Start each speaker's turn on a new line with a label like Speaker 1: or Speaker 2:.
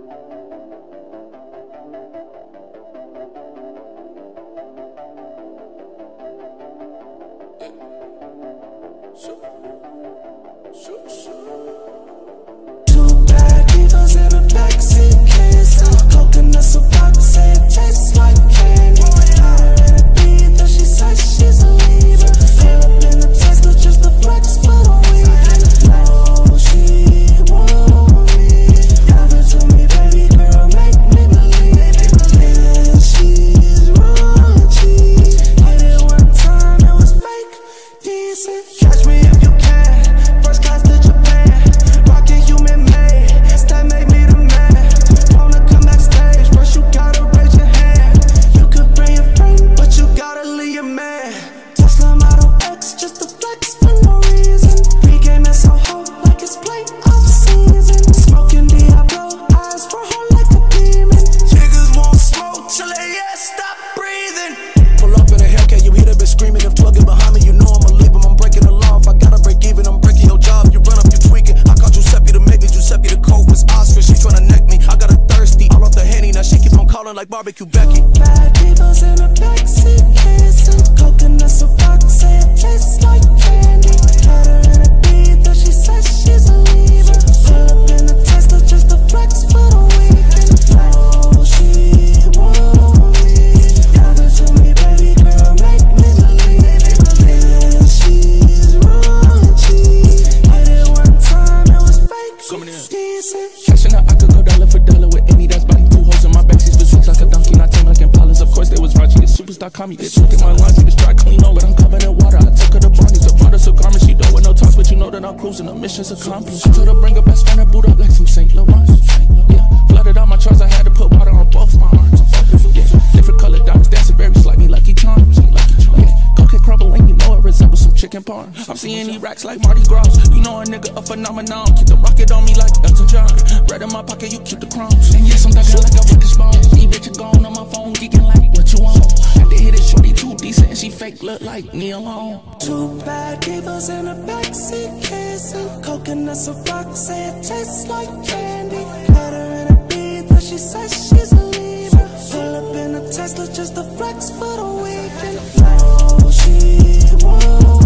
Speaker 1: Two bad divas in a backseat kissing. Coconuts a box, say it tastes like candy. Got her in a beat, though she says she's a leader. Pull up in a Tesla just to flex for the weekend. No, she want me. Give it to me, baby girl, make me believe. Yeah, she's raunchy. Hit it one time, it was fake, decent. Catch me if you can. First class to Japan. Rockin' human made. That made me the man. Wanna come backstage, first you gotta raise your hand. You could bring your friend, but you gotta leave your man. Tesla Model X just to flex for no reason. Pre-game in Soho like it's playoff season. Smoking Diablo, eyes for her like a demon. Niggas won't smoke till they stop breathing. Pull up in a Hellcat, you hear the bitch screaming. If 12 get behind me, you know I'ma leave him. I'm breaking the law. If I gotta break even, I'm breaking your job. You run up, you tweaking. I caught Giuseppe to make it. Giuseppe the cold was Oscar. She tryna neck me. I got her thirsty. All off the Henny. Now she keep on calling like barbecue Becky. Bad divas in a backseat kissing. Coconuts a box, say it tastes like candy. Got her in a beat, though she says she's a leader. Pull up in a Tesla just to flex for the weekend. No, she want me. Give it to me, baby girl, make me believe. Yeah, she's raunchy. Hit it one time, it was fake, decent.
Speaker 2: Cashing out, I could go dollar for dollar with any that's biting. 2 holes in my backseat, for sweets like a donkey, not tame like Impalas. Of course, they was raunchy. It's superstar, call me. They took in my laundry, it's dry clean over. But I'm covered in water. I took her to Barney's, I brought her some garments. She don't with no talks, but you know that I'm cruising. The mission's accomplished. I told her bring her best friend, her boot up like some St. Laurent. Yeah, flooded out my charts, I had to put water on both my arms. Yeah, different colored diamonds dancing very slightly, lucky charms. Yeah, cocaine crumbling, you know it resembles some chicken parm. I'm seeing these racks like Mardi Gras. You know a nigga a phenomenon. Keep the rocket on me like Elton John. Bread in my pocket, you keep the crumbs. And yes, I'm talking like a British ball. These bitches gone on my phone, geeking like what you want. Had to hit it, shorty too decent, and she fake look like me alone.
Speaker 1: Two bad divas in a backseat kissing. Coconuts a rock, say it tastes like candy. Got her in a beat, though she says she's a leader. Pull up in a Tesla just to flex for the weekend. No, she want